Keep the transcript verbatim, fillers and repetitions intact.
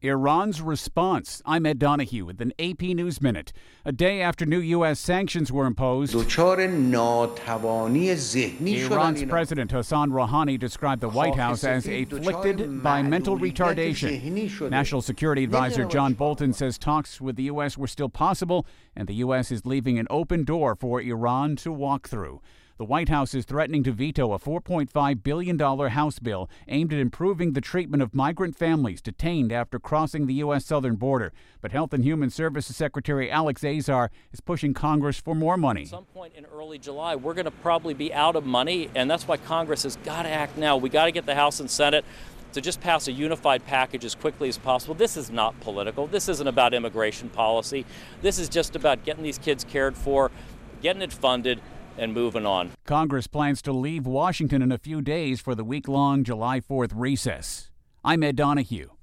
Iran's response. I'm Ed Donahue with an A P News Minute. A day after new U S sanctions were imposed, Iran's President Hassan Rouhani described the White House as afflicted by mental retardation. National Security Advisor John Bolton says talks with the U S were still possible, and the U S is leaving an open door for Iran to walk through. The White House is threatening to veto a four point five billion dollars House bill aimed at improving the treatment of migrant families detained after crossing the U S southern border. But Health and Human Services Secretary Alex Azar is pushing Congress for more money. At some point in early July, we're going to probably be out of money, and that's why Congress has got to act now. We got to get the House and Senate to just pass a unified package as quickly as possible. This is not political. This isn't about immigration policy. This is just about getting these kids cared for, getting it funded, and moving on. Congress plans to leave Washington in a few days for the week-long July fourth recess. I'm Ed Donahue.